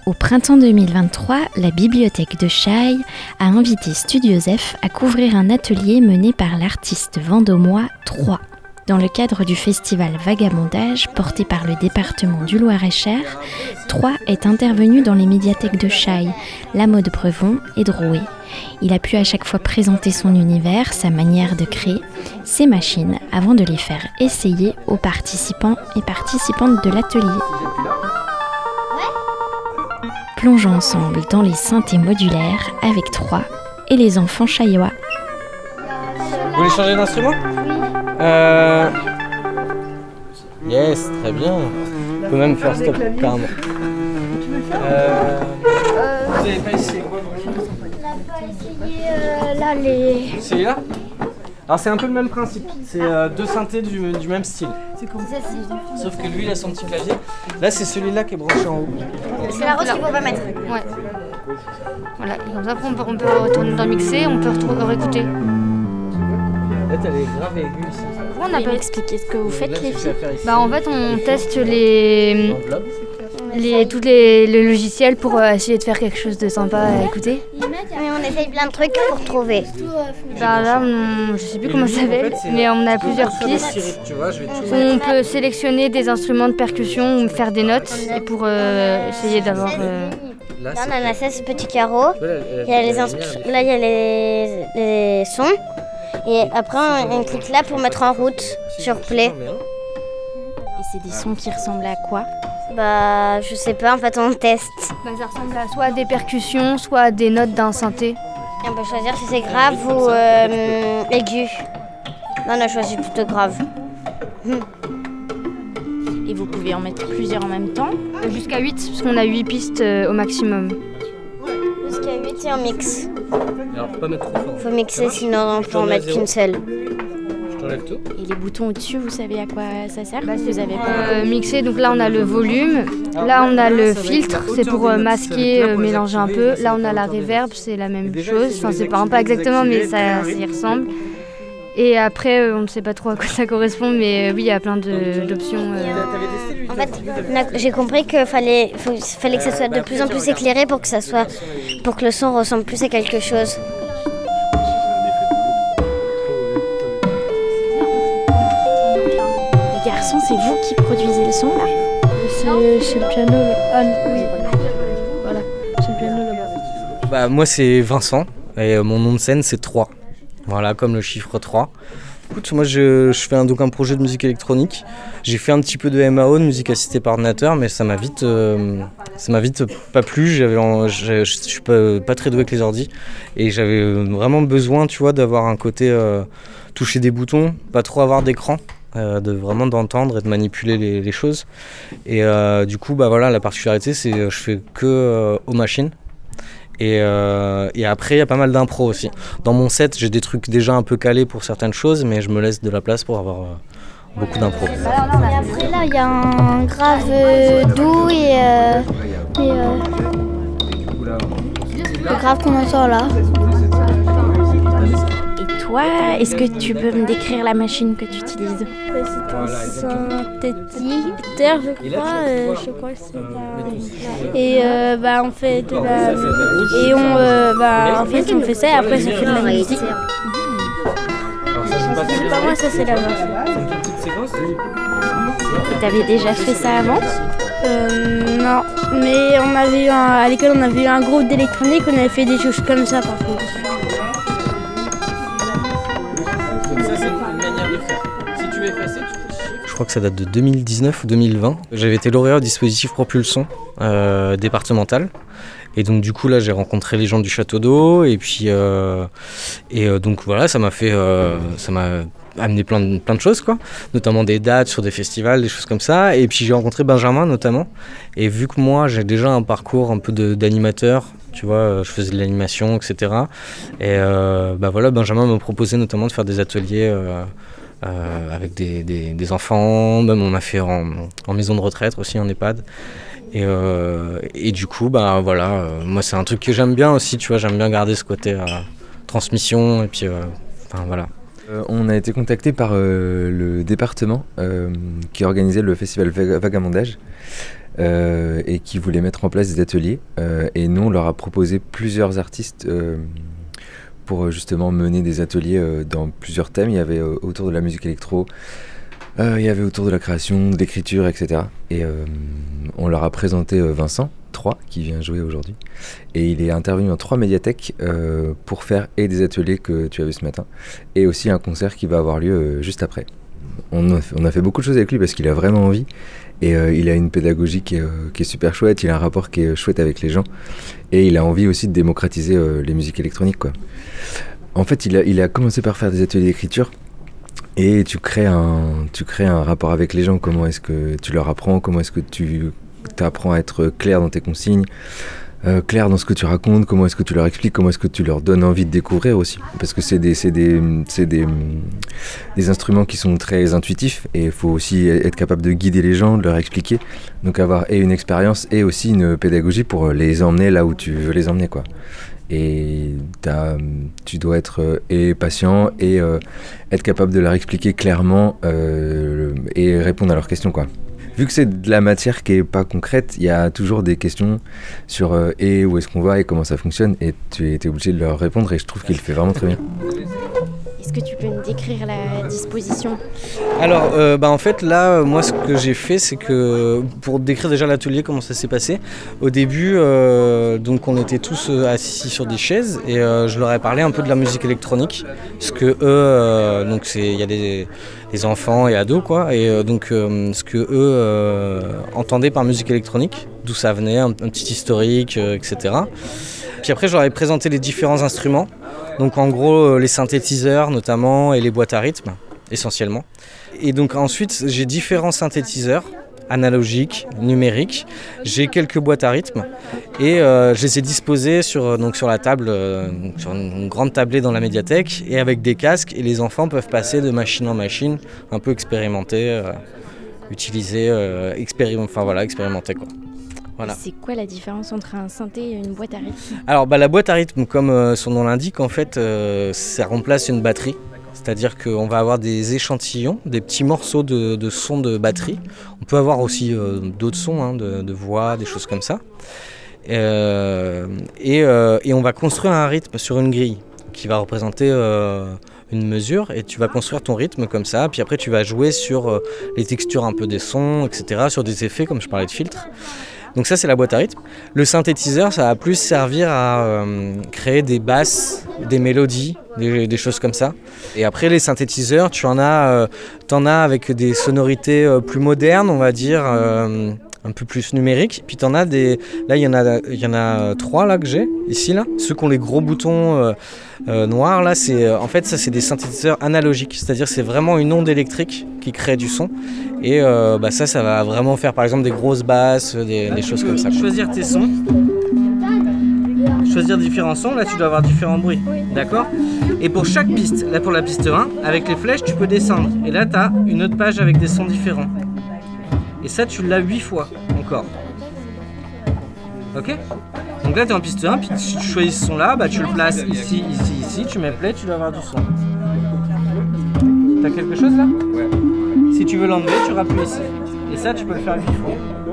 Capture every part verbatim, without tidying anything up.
Au printemps deux mille vingt-trois, la bibliothèque de Chailles a invité Studio Zef à couvrir un atelier mené par l'artiste vendômois trois. Dans le cadre du festival Vagabondage, porté par le département du Loir-et-Cher, trois est intervenu dans les médiathèques de Chailles, La Maude-Brevon et Droué. Il a pu à chaque fois présenter son univers, sa manière de créer, ses machines, avant de les faire essayer aux participants et participantes de l'atelier. Plongeons ensemble dans les synthés modulaires avec trois et les enfants chaillois. Vous voulez changer d'instrument ? Euh... Yes, très bien. On peut même faire stop, carrément. Euh... Vous n'avez pas essayé quoi ? On n'a pas essayé euh, là les... C'est là ? Alors c'est un peu le même principe, c'est euh, deux synthés du, du même style. C'est comme ça, c'est... Sauf que lui il a son petit clavier. Là c'est celui-là qui est branché en haut. C'est la rose qu'il faut pas mettre. Ouais. Voilà, et comme ça on peut, on peut retourner dans le mixer, on peut retrouver, réécouter. Là t'as les graves et aigus ici. Pourquoi on n'a pas expliqué ce que vous faites, les filles ? Bah en fait on teste les, les tous les, les logiciels pour euh, essayer de faire quelque chose de sympa à écouter. Mais on essaye plein de trucs pour trouver. Bah là on, je sais plus comment ça s'appelle, mais on a plusieurs pistes. On peut sélectionner des instruments de percussion ou faire des notes et pour euh, essayer d'avoir. Euh... Là on a seize petits carreaux. Il y a les instru- là il y a les, les sons. Et après on, on clique là pour mettre en route sur play. Et c'est des sons qui ressemblent à quoi ? Bah je sais pas, en fait on teste. Bah, ça ressemble à soit à des percussions, soit à des notes d'un synthé. Et on peut choisir si c'est grave ou euh, aigu. Là on a choisi plutôt grave. Et vous pouvez en mettre plusieurs en même temps ? Jusqu'à huit, parce qu'on a huit pistes euh, au maximum. Jusqu'à huit et on mixe. Alors faut pas mettre trop fort. Faut mixer sinon on peut en mettre qu'une seule. Je t'enlève tout. Et les boutons au-dessus, vous savez à quoi ça sert ? Bah, Vous avez pas... Euh, mixer, donc là on a le volume, là on a le filtre, c'est pour euh, masquer, euh, mélanger un peu. Là on a la reverb, c'est la même chose, enfin c'est pas, pas exactement mais ça, ça y ressemble. Et après euh, on ne sait pas trop à quoi ça correspond, mais euh, oui il y a plein de, d'options. Euh... En fait, j'ai compris qu'il fallait, faut, fallait que ça soit de plus en plus éclairé pour que ça soit, pour que le son ressemble plus à quelque chose. Les garçons, c'est vous qui produisez le son là ? C'est, c'est le piano. Ah oui, voilà, c'est le piano là-bas. Bah moi c'est Vincent et euh, mon nom de scène c'est trois. Voilà, comme le chiffre trois. Écoute, moi je, je fais un, donc un projet de musique électronique. J'ai fait un petit peu de M A O, de musique assistée par ordinateur, mais ça m'a vite, euh, ça m'a vite pas plu. J'avais, en, je, je suis pas, pas très doué avec les ordis et j'avais vraiment besoin, tu vois, d'avoir un côté euh, toucher des boutons, pas trop avoir d'écran, euh, de vraiment d'entendre et de manipuler les, les choses. Et euh, du coup, bah voilà, la particularité, c'est que je fais que euh, aux machines. Et, euh, et après, il y a pas mal d'impro aussi. Dans mon set, j'ai des trucs déjà un peu calés pour certaines choses, mais je me laisse de la place pour avoir euh, beaucoup d'impro. Et après là, il y a un grave euh, doux et, euh, et euh, le grave qu'on entend là. Et toi, est-ce que tu peux me décrire la machine que tu utilises ? C'est un synthétiseur, je crois. Euh, je crois que c'est un... Et euh, bah on fait de la... Et on, euh, bah, en fait on fait ça et après ça fait de la musique. C'est pas moi, ça c'est la main. Et t'avais déjà fait ça avant ? Euh, non, mais on avait eu un, à l'école on avait eu un groupe d'électronique, on avait fait des choses comme ça par contre. Je crois que ça date de deux mille dix-neuf ou deux mille vingt. J'avais été lauréat au dispositif Propulsion euh, départemental. Et donc du coup là j'ai rencontré les gens du Château d'Eau et puis euh, et euh, donc voilà ça m'a fait euh, ça m'a amené plein de, plein de choses quoi, notamment des dates sur des festivals, des choses comme ça. Et puis j'ai rencontré Benjamin notamment. Et vu que moi j'ai déjà un parcours un peu de, d'animateur, tu vois, je faisais de l'animation, et cetera. Et euh, bah voilà, Benjamin m'a proposé notamment de faire des ateliers euh, euh, avec des, des, des enfants, même on a fait en, en maison de retraite aussi, en EHPAD. Et, euh, et du coup, bah voilà, euh, moi c'est un truc que j'aime bien aussi, tu vois, j'aime bien garder ce côté euh, transmission et puis, euh, enfin voilà. Euh, on a été contacté par euh, le département euh, qui organisait le festival Vagabondage euh, et qui voulaient mettre en place des ateliers. Euh, et nous, on leur a proposé plusieurs artistes euh, pour justement mener des ateliers euh, dans plusieurs thèmes. Il y avait euh, autour de la musique électro, euh, il y avait autour de la création, de l'écriture, et cetera. Et euh, on leur a présenté euh, Vincent, trois, qui vient jouer aujourd'hui. Et il est intervenu dans trois médiathèques euh, pour faire et des ateliers que tu as vu ce matin, et aussi un concert qui va avoir lieu euh, juste après. On a, fait, on a fait beaucoup de choses avec lui parce qu'il a vraiment envie. Et euh, il a une pédagogie qui est, euh, qui est super chouette, il a un rapport qui est chouette avec les gens. Et il a envie aussi de démocratiser euh, les musiques électroniques, quoi. En fait, il a, il a commencé par faire des ateliers d'écriture. Et tu crées, un, tu crées un rapport avec les gens. Comment est-ce que tu leur apprends? Comment est-ce que tu apprends à être clair dans tes consignes, euh, clair dans ce que tu racontes? Comment est-ce que tu leur expliques? Comment est-ce que tu leur donnes envie de découvrir aussi? Parce que c'est des, c'est des, c'est des, des instruments qui sont très intuitifs. Et il faut aussi être capable de guider les gens, de leur expliquer. Donc avoir et une expérience et aussi une pédagogie pour les emmener là où tu veux les emmener, quoi. Et tu dois être euh, et patient et euh, être capable de leur expliquer clairement euh, et répondre à leurs questions, quoi. Vu que c'est de la matière qui n'est pas concrète, il y a toujours des questions sur euh, et où est-ce qu'on va et comment ça fonctionne, et tu es obligé de leur répondre, et je trouve qu'il le fait vraiment très bien. Est-ce que tu peux nous décrire la disposition? Alors, euh, bah en fait, là, moi, ce que j'ai fait, c'est que, pour décrire déjà l'atelier, comment ça s'est passé, au début, euh, donc on était tous assis sur des chaises, et euh, je leur ai parlé un peu de la musique électronique, parce que eux, euh, donc c'est, il y a des, des enfants et ados, quoi, et euh, donc euh, ce que eux euh, entendaient par musique électronique, d'où ça venait, un, un petit historique, euh, et cetera. Puis après, je leur ai présenté les différents instruments. Donc en gros, les synthétiseurs notamment et les boîtes à rythme, essentiellement. Et donc ensuite, j'ai différents synthétiseurs, analogiques, numériques. J'ai quelques boîtes à rythme et euh, je les ai disposées sur, donc sur la table, euh, sur une grande tablée dans la médiathèque, et avec des casques. Et les enfants peuvent passer de machine en machine, un peu expérimenter, euh, utiliser, euh, expérim- enfin, voilà, expérimenter, quoi. Voilà. C'est quoi la différence entre un synthé et une boîte à rythme? Alors bah, la boîte à rythme, comme euh, son nom l'indique, en fait, euh, ça remplace une batterie. C'est-à-dire qu'on va avoir des échantillons, des petits morceaux de, de sons de batterie. On peut avoir aussi euh, d'autres sons, hein, de, de voix, des choses comme ça. Euh, et, euh, et on va construire un rythme sur une grille qui va représenter euh, une mesure, et tu vas construire ton rythme comme ça. Puis après, tu vas jouer sur euh, les textures un peu des sons, et cetera, sur des effets, comme je parlais de filtres. Donc ça, c'est la boîte à rythme. Le synthétiseur, ça va plus servir à euh, créer des basses, des mélodies, des, des choses comme ça. Et après, les synthétiseurs, tu en as, euh, t'en as avec des sonorités euh, plus modernes, on va dire, euh, un peu plus numériques. Puis t'en as des... Là, il y en a, il y en a trois là, que j'ai, ici, là. Ceux qui ont les gros boutons euh, euh, noirs, là, c'est, en fait, ça, c'est des synthétiseurs analogiques. C'est-à-dire, c'est vraiment une onde électrique qui crée du son. Et euh, bah ça, ça va vraiment faire par exemple des grosses basses, des, des choses comme ça. Choisir tes sons, choisir différents sons, là tu dois avoir différents bruits, oui. D'accord? Et pour chaque piste, là pour la piste un, avec les flèches tu peux descendre. Et là tu as une autre page avec des sons différents. Et ça tu l'as huit fois encore. Ok? Donc là tu es en piste un, puis si tu choisis ce son là, bah, tu le places ici, ici, ici, tu mets play, tu dois avoir du son. T'as quelque chose là? Ouais. Si tu veux l'enlever, tu rappuies ici. Et ça, tu peux le faire huit fois.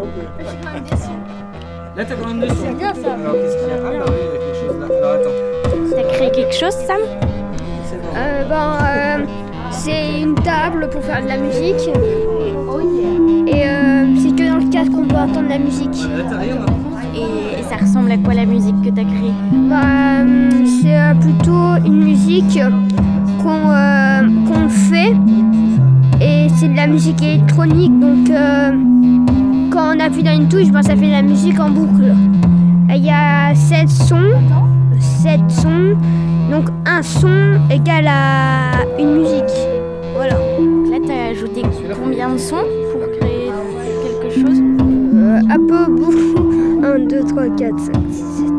Là, t'as quand même deux sons. C'est bien ça. Alors, qu'est-ce qu'il y a? Ah, bah oui, il y a quelque chose là. Alors, attends. T'as créé quelque chose, Sam? Euh, ben, euh, c'est une table pour faire de la musique. Et euh, c'est que dans le casque qu'on peut entendre la musique. Là, t'as rien, hein? Et, et ça ressemble à quoi la musique que t'as créée? Bah, c'est euh, plutôt une musique qu'on euh, qu'on fait. Et c'est de la musique électronique, donc euh, quand on appuie dans une touche, ben, ça fait de la musique en boucle. Il y a sept sons, sept sons, donc un son égale à une musique. Voilà. Donc là, t'as ajouté combien de sons pour créer quelque chose? euh, Un peu beaucoup. un, deux, trois, quatre, cinq, six, sept.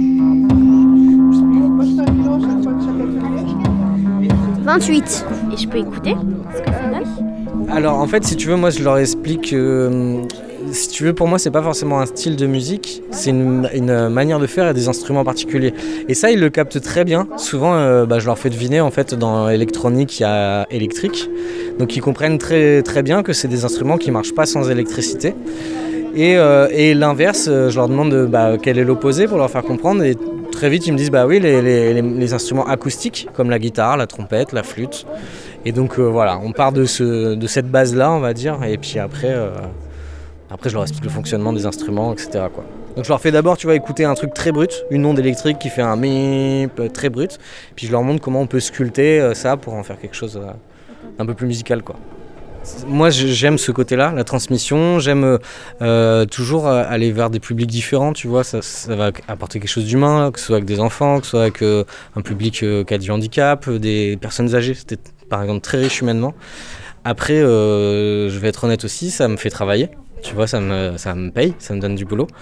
vingt-huit. Et je peux écouter ce que ça donne? Alors en fait, si tu veux, moi je leur explique euh, si tu veux, pour moi c'est pas forcément un style de musique, c'est une, une manière de faire et des instruments particuliers. Et ça, ils le captent très bien. Souvent, euh, bah, je leur fais deviner, en fait, dans électronique, il y a électrique. Donc ils comprennent très, très bien que c'est des instruments qui marchent pas sans électricité. Et, euh, et l'inverse, je leur demande bah, quel est l'opposé pour leur faire comprendre. Et très vite, ils me disent bah oui, les, les, les, les instruments acoustiques, comme la guitare, la trompette, la flûte. Et donc euh, voilà, on part de, ce, de cette base-là, on va dire. Et puis après, euh, après je leur explique le fonctionnement des instruments, et cetera quoi. Donc je leur fais d'abord, tu vois, écouter un truc très brut, une onde électrique qui fait un mip très brut. Puis je leur montre comment on peut sculpter ça pour en faire quelque chose d'un peu plus musical, quoi. Moi j'aime ce côté-là, la transmission, j'aime euh, toujours aller vers des publics différents, tu vois, ça, ça va apporter quelque chose d'humain, que ce soit avec des enfants, que ce soit avec euh, un public euh, qui a du handicap, des personnes âgées, c'était par exemple très riche humainement. Après, euh, je vais être honnête aussi, ça me fait travailler. Tu vois, ça me, ça me paye, ça me donne du boulot.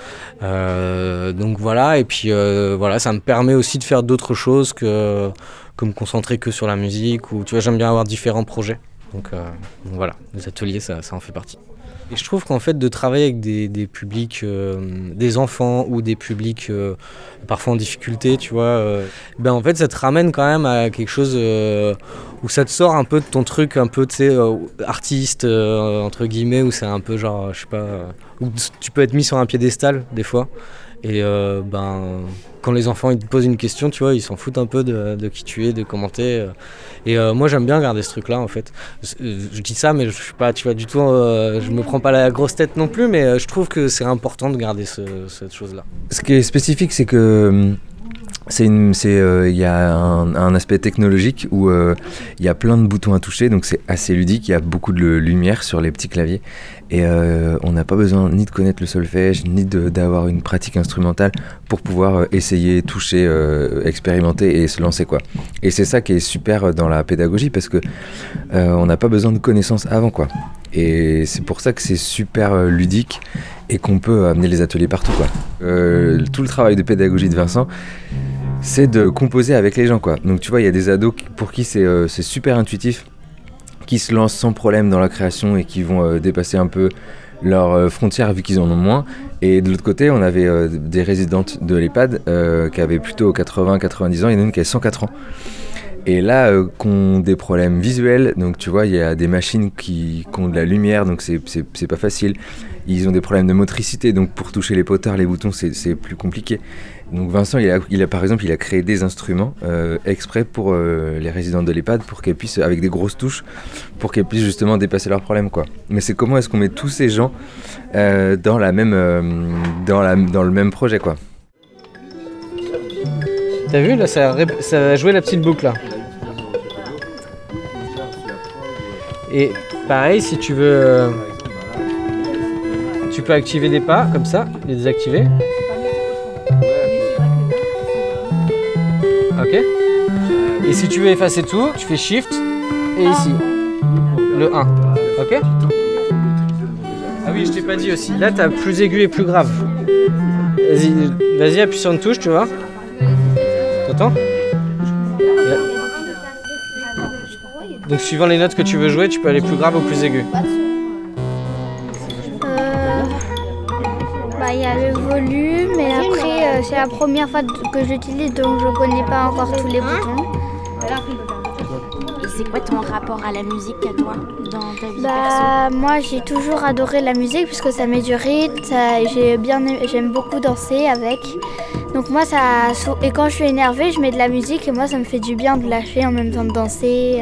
Euh, donc voilà, et puis euh, voilà, ça me permet aussi de faire d'autres choses que, que me concentrer que sur la musique. Ou, tu vois, j'aime bien avoir différents projets. Donc, euh, donc voilà, les ateliers, ça, ça en fait partie. Et je trouve qu'en fait, de travailler avec des, des publics, euh, des enfants ou des publics euh, parfois en difficulté, tu vois, euh, ben en fait, ça te ramène quand même à quelque chose euh, où ça te sort un peu de ton truc, un peu, tu sais, euh, artiste, euh, entre guillemets, où c'est un peu genre, je sais pas, euh, où tu peux être mis sur un piédestal, des fois. Et euh, ben, quand les enfants ils te posent une question, tu vois, ils s'en foutent un peu de, de qui tu es, de commenter. Et euh, moi, j'aime bien garder ce truc-là, en fait. Je dis ça, mais je suis pas, tu vois, du tout, euh, je me prends pas la grosse tête non plus, mais je trouve que c'est important de garder ce, cette chose-là. Ce qui est spécifique, c'est que c'est une, c'est, euh, y a un, un aspect technologique où il euh, y a plein de boutons à toucher, donc c'est assez ludique. Il y a beaucoup de lumière sur les petits claviers et euh, on n'a pas besoin ni de connaître le solfège, ni de, d'avoir une pratique instrumentale pour pouvoir essayer, toucher, euh, expérimenter et se lancer, quoi. Et c'est ça qui est super dans la pédagogie parce que euh, on n'a pas besoin de connaissances avant, quoi. Et c'est pour ça que c'est super euh, ludique et qu'on peut amener les ateliers partout, quoi. Euh, tout le travail de pédagogie de Vincent, c'est de composer avec les gens, quoi. Donc tu vois, il y a des ados pour qui c'est, euh, c'est super intuitif, qui se lancent sans problème dans la création et qui vont euh, dépasser un peu leurs euh, frontières vu qu'ils en ont moins. Et de l'autre côté, on avait euh, des résidentes de l'EHPAD euh, qui avaient plutôt quatre-vingts à quatre-vingt-dix ans, il y en a une qui a cent quatre ans. Et là, euh, qui ont des problèmes visuels, donc tu vois, il y a des machines qui, qui ont de la lumière, donc c'est, c'est, c'est pas facile. Ils ont des problèmes de motricité, donc pour toucher les potards, les boutons, c'est, c'est plus compliqué. Donc Vincent, il a, il a par exemple, il a créé des instruments euh, exprès pour euh, les résidents de l'EHPAD, pour qu'elles puissent, avec des grosses touches, pour qu'elles puissent justement dépasser leurs problèmes, quoi. Mais c'est comment est-ce qu'on met tous ces gens euh, dans la même, euh, dans la, dans le même projet, quoi. T'as vu, là, ça a, ça a joué la petite boucle, là. Et pareil, si tu veux, euh, tu peux activer des pas, comme ça, les désactiver. Ok. Et si tu veux effacer tout, tu fais Shift, et ici, le un. Ok. Ah oui, je t'ai pas dit aussi. Là, t'as plus aigu et plus grave. Vas-y, vas-y, appuie sur une touche, tu vois. T'entends ? Donc suivant les notes que tu veux jouer, tu peux aller plus grave ou plus aigu. Euh, bah, y a le volume et après euh, c'est la première fois que j'utilise donc je connais pas encore tous les boutons. Et c'est quoi ton rapport à la musique à toi dans ta vie Bah moi j'ai toujours adoré la musique parce que ça met du rythme, ça, j'ai bien, j'aime beaucoup danser avec. Donc moi ça, et quand je suis énervée je mets de la musique et moi ça me fait du bien de lâcher en même temps de danser.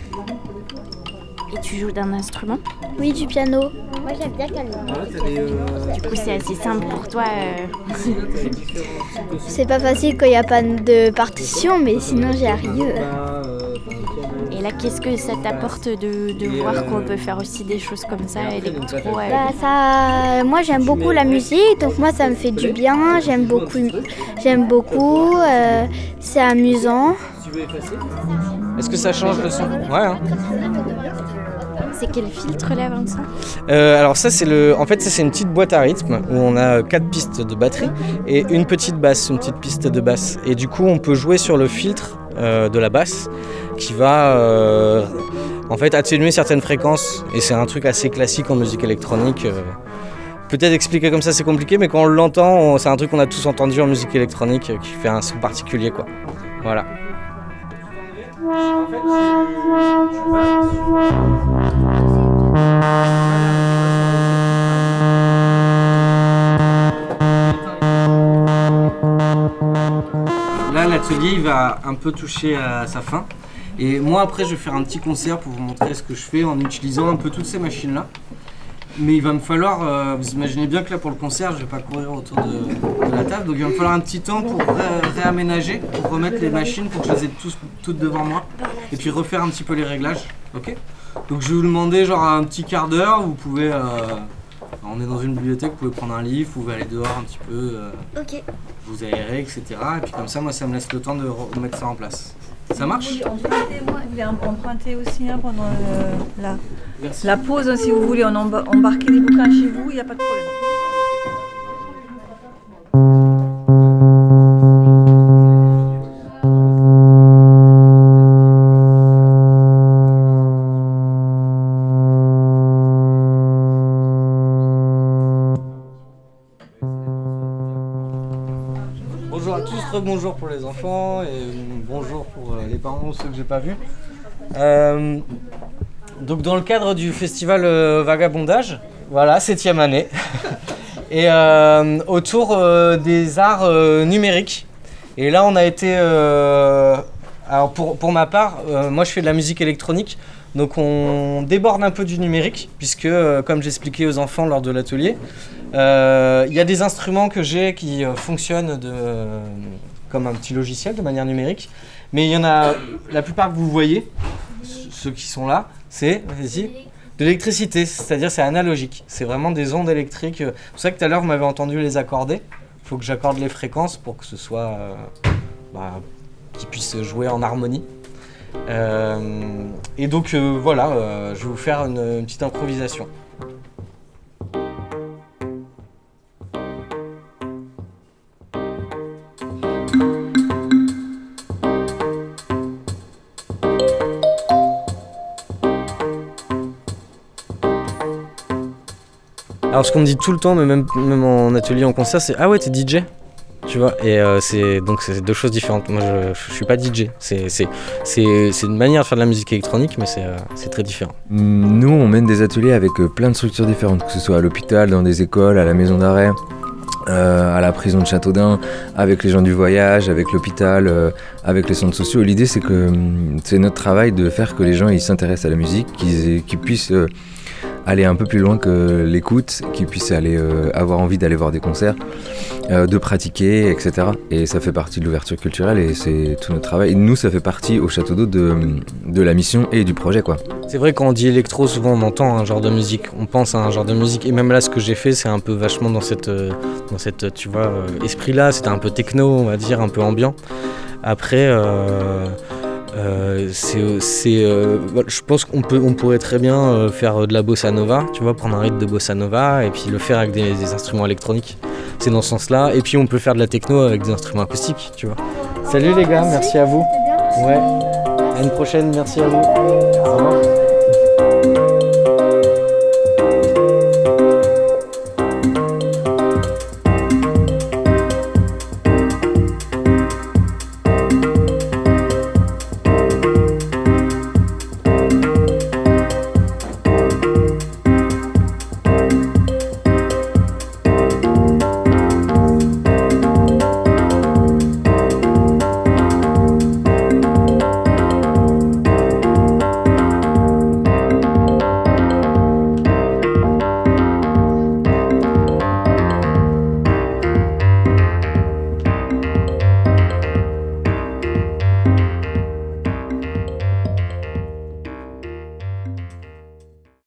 Et tu joues d'un instrument ? Oui, du piano. Moi j'aime bien quand Du coup c'est assez simple pour toi. Euh... C'est pas facile quand il n'y a pas de partition, mais sinon j'y arrive. Et là, qu'est-ce que ça t'apporte de, de voir qu'on peut faire aussi des choses comme ça, électro euh... bah, ça, moi j'aime beaucoup la musique, donc moi ça me fait du bien, j'aime beaucoup, j'aime beaucoup, euh, c'est amusant. Est-ce que ça change le son ? Ouais. Hein. C'est quel filtre là, Vincent ? euh, Alors ça c'est le, en fait ça c'est une petite boîte à rythme où on a quatre pistes de batterie et une petite basse, une petite piste de basse. Et du coup on peut jouer sur le filtre euh, de la basse qui va euh, en fait atténuer certaines fréquences. Et c'est un truc assez classique en musique électronique. Euh, peut-être expliquer comme ça c'est compliqué, mais quand on l'entend, on, c'est un truc qu'on a tous entendu en musique électronique euh, qui fait un son particulier, quoi. Voilà. l'atelier il va un peu toucher à sa fin. Et moi après je vais faire un petit concert pour vous montrer ce que je fais en utilisant un peu toutes ces machines là. Mais il va me falloir, euh, vous imaginez bien que là pour le concert je vais pas courir autour de, de la table, donc il va me falloir un petit temps pour ré réaménager, pour remettre les machines, pour que je les ai tous, toutes devant moi. Et puis refaire un petit peu les réglages, ok? Donc je vais vous demander genre un petit quart d'heure, vous pouvez, euh, on est dans une bibliothèque, vous pouvez prendre un livre, vous pouvez aller dehors un petit peu, euh, Ok. vous aérer, et cetera. Et puis comme ça moi ça me laisse le temps de remettre ça en place. Ça marche? Oui, empruntez, moi, vous voulez emprunter aussi hein, pendant euh, la, la pause, hein, si vous voulez, on emba embarquer des bouquins chez vous, il n'y a pas de problème. Bonjour à tous, rebonjour pour les enfants et bonjour pour euh, les parents ou ceux que j'ai pas vus. Euh, donc dans le cadre du festival euh, Vagabondage, voilà, septième année, et euh, autour euh, des arts euh, numériques. Et là on a été, euh, alors pour, pour ma part, euh, moi je fais de la musique électronique, donc on déborde un peu du numérique, puisque euh, comme j'expliquais aux enfants lors de l'atelier, il euh, y a des instruments que j'ai qui euh, fonctionnent de, euh, comme un petit logiciel de manière numérique, mais il y en a, la plupart que vous voyez, ceux qui sont là, c'est de l'électricité, c'est-à-dire c'est analogique, c'est vraiment des ondes électriques. C'est pour ça que tout à l'heure vous m'avez entendu les accorder, il faut que j'accorde les fréquences pour que ce soit, euh, bah, qu'ils puissent jouer en harmonie. Euh, et donc euh, voilà, euh, je vais vous faire une, une petite improvisation. Alors ce qu'on me dit tout le temps, mais même, même en atelier, en concert, c'est « Ah ouais, t'es D J ?» Tu vois, et euh, c'est donc c'est deux choses différentes. Moi, je, je suis pas D J. C'est c'est c'est c'est une manière de faire de la musique électronique, mais c'est euh, c'est très différent. Nous, on mène des ateliers avec euh, plein de structures différentes, que ce soit à l'hôpital, dans des écoles, à la maison d'arrêt, euh, à la prison de Châteaudun, avec les gens du voyage, avec l'hôpital, euh, avec les centres sociaux. L'idée, c'est que hum, c'est notre travail de faire que les gens ils s'intéressent à la musique, qu'ils qu'ils puissent euh, aller un peu plus loin que l'écoute, qu'ils puissent aller euh, avoir envie d'aller voir des concerts, euh, de pratiquer, et cetera. Et ça fait partie de l'ouverture culturelle et c'est tout notre travail. Et nous, ça fait partie au Château d'Eau de, de la mission et du projet, quoi. C'est vrai, quand on dit électro, souvent on entend un genre de musique, on pense à un genre de musique. Et même là, ce que j'ai fait, c'est un peu vachement dans cette, dans cette tu vois, euh, esprit-là. C'était un peu techno, on va dire, un peu ambiant. Après... Euh... Euh, c'est, c'est, euh, je pense qu'on peut, on pourrait très bien euh, faire de la bossa nova, tu vois, prendre un rythme de bossa nova et puis le faire avec des, des instruments électroniques. C'est dans ce sens-là. Et puis on peut faire de la techno avec des instruments acoustiques, tu vois. Salut les gars, merci à vous. Ouais. À une prochaine, merci à vous. Au revoir.